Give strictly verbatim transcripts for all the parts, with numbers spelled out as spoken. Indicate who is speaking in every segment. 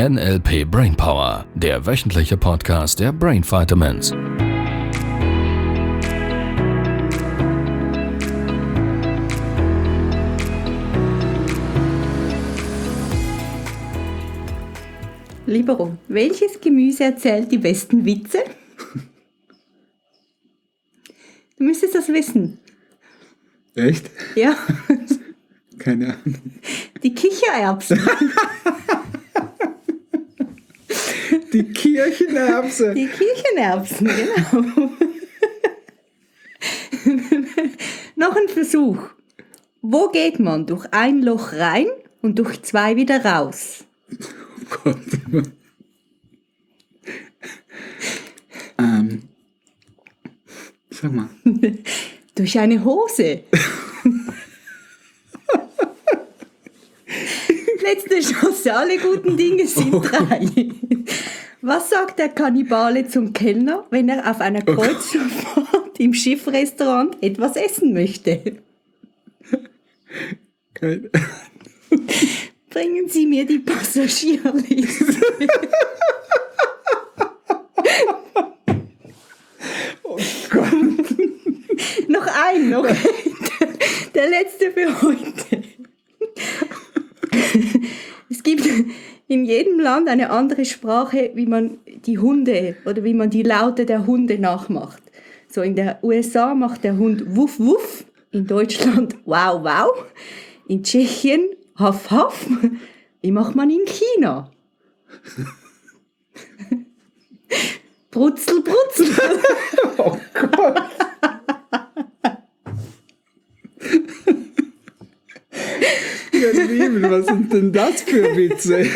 Speaker 1: N L P Brainpower, der wöchentliche Podcast der Brain Vitamins.
Speaker 2: Libero, welches Gemüse erzählt die besten Witze? Du müsstest das wissen.
Speaker 3: Echt?
Speaker 2: Ja.
Speaker 3: Keine Ahnung.
Speaker 2: Die Kichererbsen.
Speaker 3: Die Kirchenerbse.
Speaker 2: Die Kichererbsen, genau. Noch ein Versuch. Wo geht man durch ein Loch rein und durch zwei wieder raus?
Speaker 3: Oh Gott. ähm, sag mal.
Speaker 2: Durch eine Hose. Letzte Chance, alle guten Dinge sind
Speaker 3: Oh
Speaker 2: drei. Was sagt der Kannibale zum Kellner, wenn er auf einer Kreuzfahrt im Schiffrestaurant etwas essen möchte?
Speaker 3: Keine.
Speaker 2: Bringen Sie mir die Passagierliste.
Speaker 3: Oh Gott.
Speaker 2: Noch ein, noch ein. Der letzte für heute. Es gibt in jedem Land eine andere Sprache, wie man die Hunde oder wie man die Laute der Hunde nachmacht. So in der U S A macht der Hund Wuff Wuff, in Deutschland Wow Wow, in Tschechien Haff Haff. Wie macht man in China? Brutzel Brutzel.
Speaker 3: Oh Gott. Ihr Lieben, was sind denn das für Witze?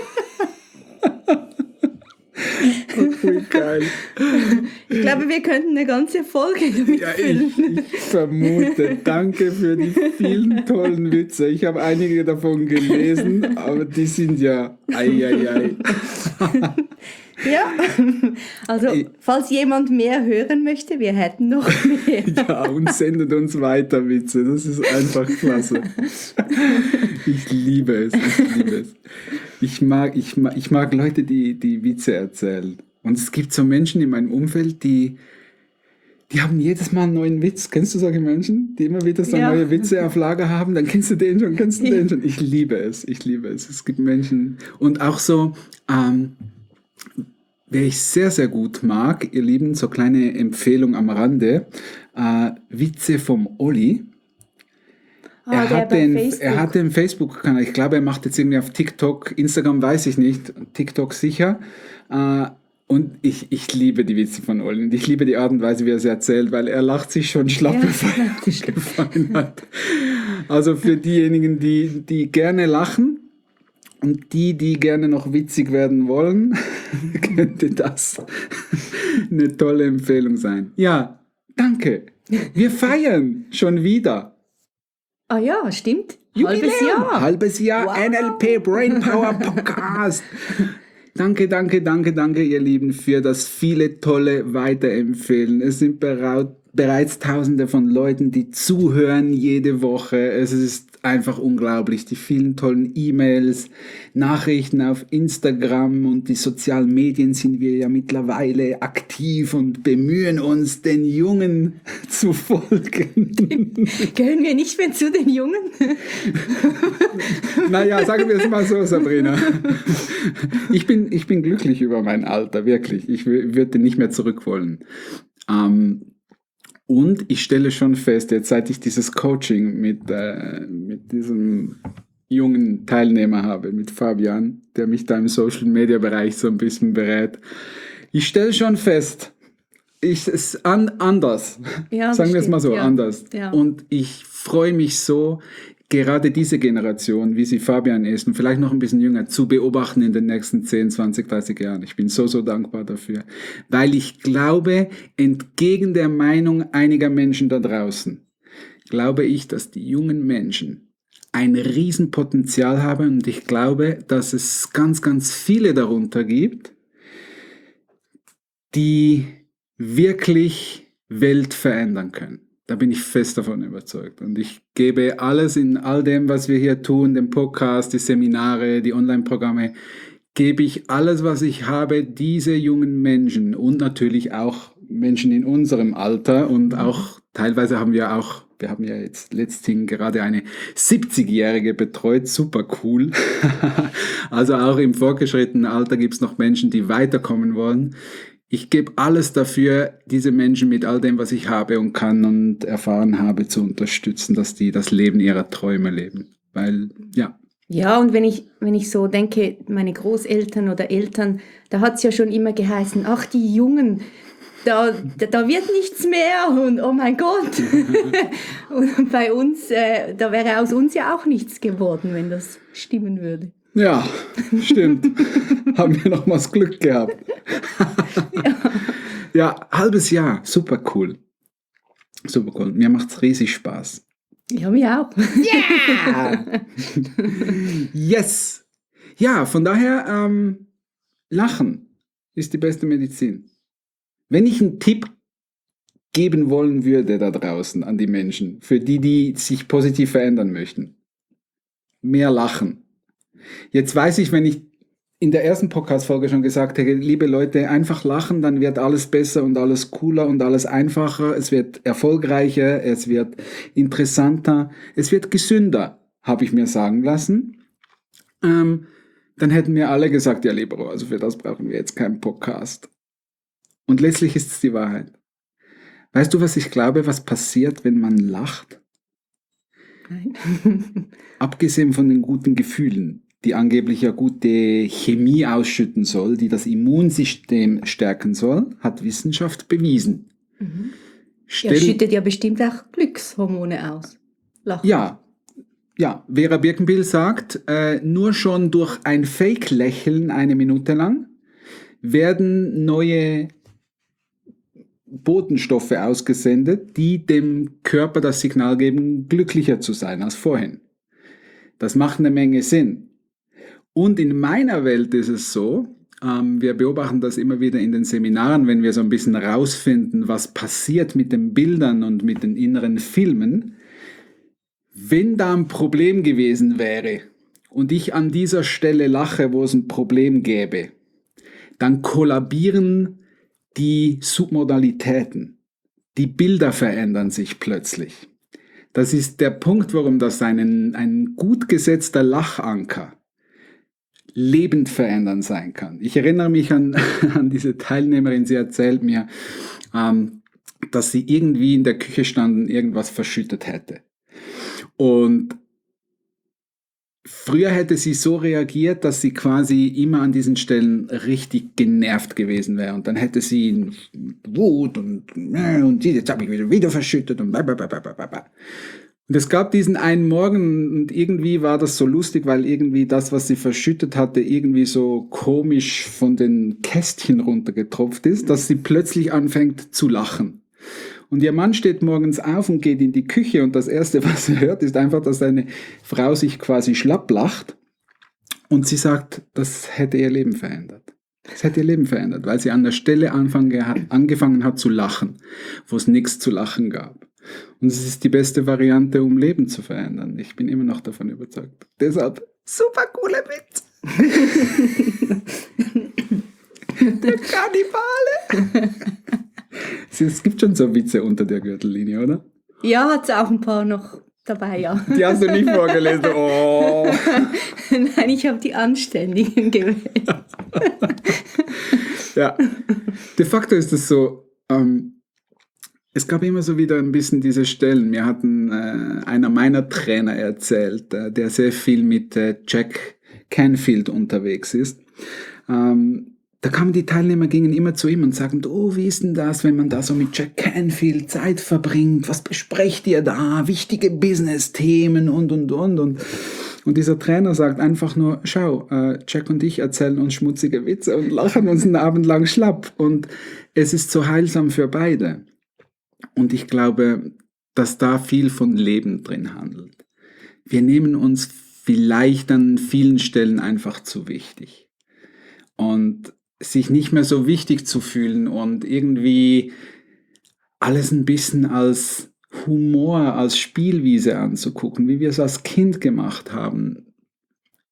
Speaker 3: Oh, wie geil.
Speaker 2: Ich glaube, wir könnten eine ganze Folge damit
Speaker 3: Ja,
Speaker 2: füllen.
Speaker 3: ich, ich vermute. Danke für die vielen tollen Witze. Ich habe einige davon gelesen, aber die sind ja ei, ei, ei.
Speaker 2: Ja, also falls jemand mehr hören möchte, wir hätten noch mehr.
Speaker 3: Ja, und sendet uns weiter Witze. Das ist einfach klasse. Ich liebe es. Ich liebe es. Ich mag, ich mag, ich mag Leute, die, die Witze erzählen. Und es gibt so Menschen in meinem Umfeld, die, die haben jedes Mal einen neuen Witz. Kennst du solche Menschen, die immer wieder so
Speaker 2: Ja.
Speaker 3: neue Witze auf Lager haben? Dann kennst du den schon, kennst du den schon. Ich liebe es. Ich liebe es. Es gibt Menschen. Und auch so, ähm, wer ich sehr, sehr gut mag, ihr Lieben, so kleine Empfehlung am Rande, äh, Witze vom Olli.
Speaker 2: Ah,
Speaker 3: Er,
Speaker 2: der
Speaker 3: hat
Speaker 2: bei
Speaker 3: den,
Speaker 2: Facebook.
Speaker 3: er hat den Facebook-Kanal, ich glaube, er macht jetzt irgendwie auf TikTok, Instagram weiß ich nicht, TikTok sicher. Äh, und ich, ich liebe die Witze von Olli und ich liebe die Art und Weise, wie er sie erzählt, weil er lacht sich schon schlapp,
Speaker 2: Ja,
Speaker 3: bevor er gefallen hat. Also für diejenigen, die, die gerne lachen, und die, die gerne noch witzig werden wollen, könnte das eine tolle Empfehlung sein. Ja, danke. Wir feiern schon wieder.
Speaker 2: Ah ja, stimmt.
Speaker 3: Jubiläum.
Speaker 2: Halbes Jahr.
Speaker 3: Halbes Jahr
Speaker 2: Wow.
Speaker 3: N L P Brainpower Podcast. Danke, danke, danke, danke, ihr Lieben, für das viele tolle Weiterempfehlen. Es sind berau- bereits Tausende von Leuten, die zuhören jede Woche. Es ist einfach unglaublich. Die vielen tollen E-Mails, Nachrichten auf Instagram und die sozialen Medien sind wir ja mittlerweile aktiv und bemühen uns, den Jungen zu folgen.
Speaker 2: Gehören wir nicht mehr zu den Jungen?
Speaker 3: Naja, sagen wir es mal so, Sabrina. Ich bin, ich bin glücklich über mein Alter, wirklich. Ich w- würde nicht mehr zurück wollen. Ähm, und ich stelle schon fest, jetzt seit ich dieses Coaching mit, äh, mit diesem jungen Teilnehmer habe, mit Fabian, der mich da im Social-Media-Bereich so ein bisschen berät, ich stelle schon fest, ich, es ist an, anders.
Speaker 2: Ja, das
Speaker 3: Sagen wir es mal so,
Speaker 2: stimmt, ja.
Speaker 3: anders.
Speaker 2: Ja.
Speaker 3: Und ich freue mich so, gerade diese Generation, wie sie Fabian ist und vielleicht noch ein bisschen jünger, zu beobachten in den nächsten zehn, zwanzig, dreißig Jahren. Ich bin so, so dankbar dafür. Weil ich glaube, entgegen der Meinung einiger Menschen da draußen, glaube ich, dass die jungen Menschen ein Riesenpotenzial haben und ich glaube, dass es ganz, ganz viele darunter gibt, die wirklich Welt verändern können. Da bin ich fest davon überzeugt. Und ich gebe alles in all dem, was wir hier tun, den Podcast, die Seminare, die Online-Programme, gebe ich alles, was ich habe, diese jungen Menschen und natürlich auch Menschen in unserem Alter und auch teilweise haben wir auch, wir haben ja jetzt letzthin gerade eine siebzigjährige betreut, super cool. Also auch im fortgeschrittenen Alter gibt es noch Menschen, die weiterkommen wollen. Ich gebe alles dafür, diese Menschen mit all dem, was ich habe und kann und erfahren habe, zu unterstützen, dass die das Leben ihrer Träume leben. Weil, ja.
Speaker 2: Ja, und wenn ich, wenn ich so denke, meine Großeltern oder Eltern, da hat es ja schon immer geheißen, ach, die Jungen, da, da, da wird nichts mehr und oh mein Gott. Und bei uns, äh, da wäre aus uns ja auch nichts geworden, wenn das stimmen würde.
Speaker 3: Ja, stimmt. Haben wir nochmals Glück gehabt.
Speaker 2: Ja.
Speaker 3: Ja, halbes Jahr, super cool. Super cool. Mir macht's riesig Spaß.
Speaker 2: Ja, mir auch.
Speaker 3: Yeah! Yes! Ja, von daher, ähm, Lachen ist die beste Medizin. Wenn ich einen Tipp geben wollen würde da draußen an die Menschen, für die, die sich positiv verändern möchten, mehr lachen. Jetzt weiß ich, wenn ich in der ersten Podcast-Folge schon gesagt hätte, liebe Leute, einfach lachen, dann wird alles besser und alles cooler und alles einfacher. Es wird erfolgreicher, es wird interessanter, es wird gesünder, habe ich mir sagen lassen. Ähm, dann hätten mir alle gesagt, ja, Libero, also für das brauchen wir jetzt keinen Podcast. Und letztlich ist es die Wahrheit. Weißt du, was ich glaube, was passiert, wenn man lacht?
Speaker 2: Nein.
Speaker 3: Abgesehen von den guten Gefühlen, die angeblich ja gute Chemie ausschütten soll, die das Immunsystem stärken soll, hat Wissenschaft bewiesen.
Speaker 2: Mhm.
Speaker 3: Stell,
Speaker 2: Ja, schüttet ja bestimmt auch Glückshormone aus. Lachen.
Speaker 3: ja, ja, Vera Birkenbill sagt, äh, nur schon durch ein Fake-Lächeln eine Minute lang werden neue Botenstoffe ausgesendet, die dem Körper das Signal geben, glücklicher zu sein als vorhin. Das macht eine Menge Sinn. Und in meiner Welt ist es so, ähm, wir beobachten das immer wieder in den Seminaren, wenn wir so ein bisschen rausfinden, was passiert mit den Bildern und mit den inneren Filmen. Wenn da ein Problem gewesen wäre und ich an dieser Stelle lache, wo es ein Problem gäbe, dann kollabieren die Submodalitäten. Die Bilder verändern sich plötzlich. Das ist der Punkt, warum das einen, ein gut gesetzter Lachanker lebend verändern sein kann. Ich erinnere mich an, an diese Teilnehmerin, sie erzählt mir, ähm, dass sie irgendwie in der Küche stand und irgendwas verschüttet hätte. Und früher hätte sie so reagiert, dass sie quasi immer an diesen Stellen richtig genervt gewesen wäre. Und dann hätte sie Wut und, und jetzt habe ich wieder, wieder verschüttet und blablabla. Und es gab diesen einen Morgen und irgendwie war das so lustig, weil irgendwie das, was sie verschüttet hatte, irgendwie so komisch von den Kästchen runtergetropft ist, dass sie plötzlich anfängt zu lachen. Und ihr Mann steht morgens auf und geht in die Küche und das Erste, was er hört, ist einfach, dass seine Frau sich quasi schlapp lacht und sie sagt, das hätte ihr Leben verändert. Das hätte ihr Leben verändert, weil sie an der Stelle angefangen hat zu lachen, wo es nichts zu lachen gab. Und es ist die beste Variante, um Leben zu verändern. Ich bin immer noch davon überzeugt. Deshalb, super cooler Witz. Der Kannibale. Es gibt schon so Witze unter der Gürtellinie, oder?
Speaker 2: Ja, hat es auch ein paar noch dabei, ja.
Speaker 3: Die hast du nicht vorgelesen. Oh.
Speaker 2: Nein, ich habe die anständigen gewählt.
Speaker 3: Ja, de facto ist es so, ähm, es gab immer so wieder ein bisschen diese Stellen. Mir hat ein, äh, einer meiner Trainer erzählt, äh, der sehr viel mit äh, Jack Canfield unterwegs ist. Ähm, Da kamen die Teilnehmer, gingen immer zu ihm und sagten, oh, wie ist denn das, wenn man da so mit Jack Canfield Zeit verbringt? Was besprecht ihr da? Wichtige Business-Themen und, und, und, und. Und dieser Trainer sagt einfach nur, schau, äh, Jack und ich erzählen uns schmutzige Witze und lachen uns einen Abend lang schlapp. Und es ist so heilsam für beide. Und ich glaube, dass da viel von Leben drin handelt. Wir nehmen uns vielleicht an vielen Stellen einfach zu wichtig. Und sich nicht mehr so wichtig zu fühlen und irgendwie alles ein bisschen als Humor, als Spielwiese anzugucken, wie wir es als Kind gemacht haben.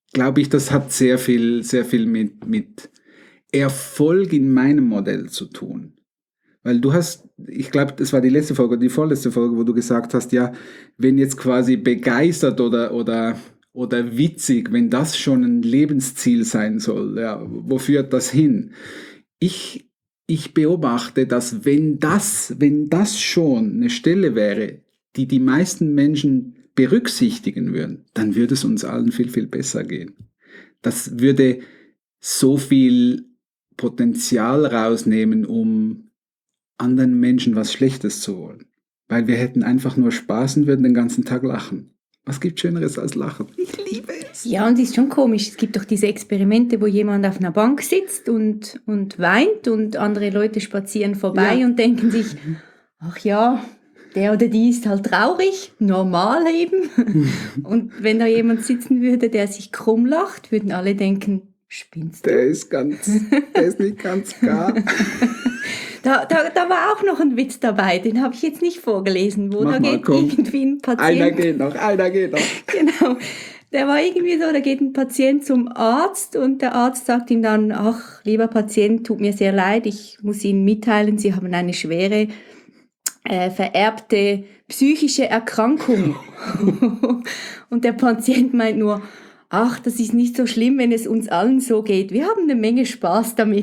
Speaker 3: glaube ich, das hat sehr viel, sehr viel mit, mit Erfolg in meinem Modell zu tun. Weil du hast, ich glaube, das war die letzte Folge, die vorletzte Folge, wo du gesagt hast, ja, wenn jetzt quasi begeistert oder, oder, oder witzig, wenn das schon ein Lebensziel sein soll, ja, wo führt das hin? Ich, ich beobachte, dass wenn das, wenn das schon eine Stelle wäre, die die meisten Menschen berücksichtigen würden, dann würde es uns allen viel, viel besser gehen. Das würde so viel Potenzial rausnehmen, um anderen Menschen was Schlechtes zu wollen. Weil wir hätten einfach nur Spaß und würden den ganzen Tag lachen. Was gibt Schöneres als Lachen? Ich liebe es.
Speaker 2: Ja, und es ist schon komisch. Es gibt doch diese Experimente, wo jemand auf einer Bank sitzt und, und weint und andere Leute spazieren vorbei
Speaker 3: Ja.
Speaker 2: und denken sich, ach ja, der oder die ist halt traurig, normal eben. Und wenn da jemand sitzen würde, der sich krumm lacht, würden alle denken, spinnst du?
Speaker 3: Der ist ganz, der ist nicht ganz gar.
Speaker 2: Da, da, da war auch noch ein Witz dabei, den habe ich jetzt nicht vorgelesen, wo
Speaker 3: Mach
Speaker 2: da
Speaker 3: mal,
Speaker 2: geht
Speaker 3: komm.
Speaker 2: irgendwie ein Patient...
Speaker 3: Einer geht noch, einer geht noch.
Speaker 2: Genau, der war irgendwie so, da geht ein Patient zum Arzt und der Arzt sagt ihm dann, ach, lieber Patient, tut mir sehr leid, ich muss Ihnen mitteilen, Sie haben eine schwere, äh, vererbte psychische Erkrankung. Und der Patient meint nur, ach, das ist nicht so schlimm, wenn es uns allen so geht. Wir haben eine Menge Spaß damit.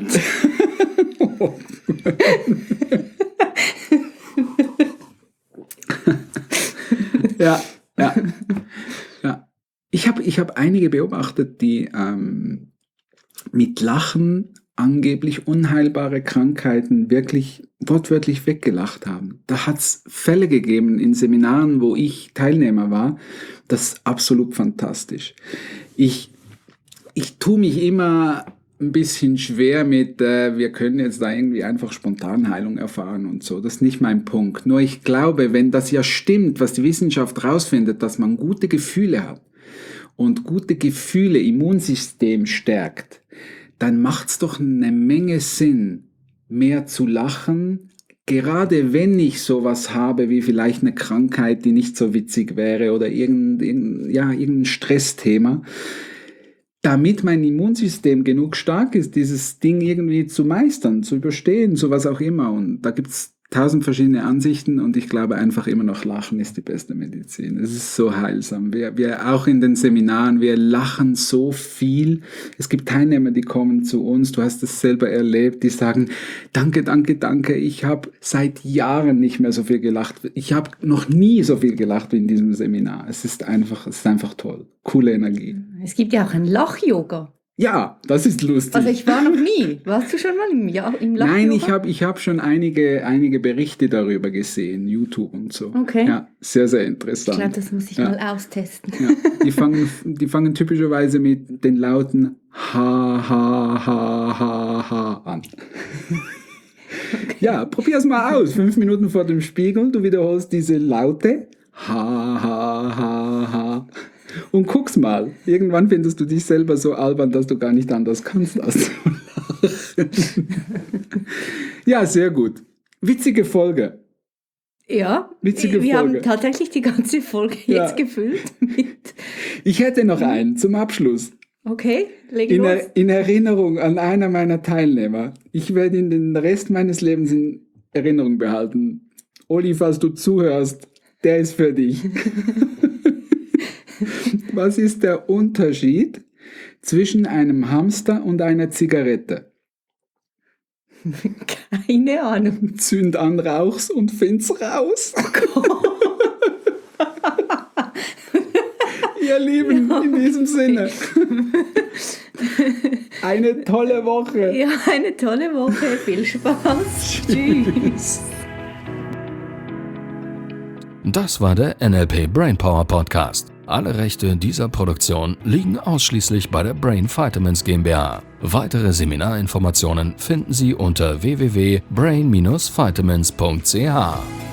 Speaker 3: ja, ja, ja. Ich habe ich hab einige beobachtet, die ähm, mit Lachen angeblich unheilbare Krankheiten wirklich wortwörtlich weggelacht haben. Da hat es Fälle gegeben in Seminaren, wo ich Teilnehmer war. Das ist absolut fantastisch. Ich, ich tue mich immer ein bisschen schwer mit, äh, wir können jetzt da irgendwie einfach Spontanheilung erfahren und so. Das ist nicht mein Punkt. Nur ich glaube, wenn das ja stimmt, was die Wissenschaft rausfindet, dass man gute Gefühle hat und gute Gefühle Immunsystem stärkt, dann macht's doch eine Menge Sinn, mehr zu lachen, gerade wenn ich sowas habe wie vielleicht eine Krankheit, die nicht so witzig wäre oder irgendein, ja, irgendein Stressthema, damit mein Immunsystem genug stark ist, dieses Ding irgendwie zu meistern, zu überstehen, so was auch immer. Und da gibt's tausend verschiedene Ansichten und ich glaube einfach immer noch, Lachen ist die beste Medizin. Es ist so heilsam. Wir, wir auch in den Seminaren, wir lachen so viel. Es gibt Teilnehmer, die kommen zu uns, du hast es selber erlebt, die sagen, danke, danke, danke, ich habe seit Jahren nicht mehr so viel gelacht. Ich habe noch nie so viel gelacht wie in diesem Seminar. Es ist einfach, es ist einfach toll. Coole Energie.
Speaker 2: Es gibt ja auch ein Lach-Yoga.
Speaker 3: Ja, das ist lustig.
Speaker 2: Also ich war noch nie. Warst du schon mal im, ja, im Lach-Yoga?
Speaker 3: Nein, ich habe ich hab schon einige, einige Berichte darüber gesehen, YouTube und so.
Speaker 2: Okay.
Speaker 3: Ja, sehr, sehr interessant.
Speaker 2: Ich glaube, das muss ich
Speaker 3: ja.
Speaker 2: mal austesten.
Speaker 3: Ja, die, fangen, die fangen typischerweise mit den Lauten Ha, Ha, Ha, Ha, Ha an. Okay. Ja, probier's mal aus. Fünf Minuten vor dem Spiegel, du wiederholst diese Laute Ha, Ha, Ha, Ha. Und guck's mal, irgendwann findest du dich selber so albern, dass du gar nicht anders kannst, als zu lachen. Ja, sehr gut. Witzige Folge.
Speaker 2: Ja,
Speaker 3: Witzige
Speaker 2: wir
Speaker 3: Folge.
Speaker 2: haben tatsächlich die ganze Folge
Speaker 3: Ja.
Speaker 2: jetzt gefüllt mit...
Speaker 3: Ich hätte noch einen zum Abschluss.
Speaker 2: Okay, leg
Speaker 3: In,
Speaker 2: los.
Speaker 3: er, in Erinnerung an einer meiner Teilnehmer. Ich werde ihn den Rest meines Lebens in Erinnerung behalten. Oli, falls du zuhörst, der ist für dich. Was ist der Unterschied zwischen einem Hamster und einer Zigarette?
Speaker 2: Keine Ahnung.
Speaker 3: Zünd an, rauch's und find's raus. Ihr Lieben,
Speaker 2: Ja,
Speaker 3: in diesem
Speaker 2: okay.
Speaker 3: Sinne. Eine tolle Woche.
Speaker 2: Ja, eine tolle Woche. Viel Spaß. Tschüss.
Speaker 1: Das war der N L P Brainpower Podcast. Alle Rechte dieser Produktion liegen ausschließlich bei der Brain Vitamins GmbH. Weitere Seminarinformationen finden Sie unter w w w punkt brain dash vitamins punkt c h.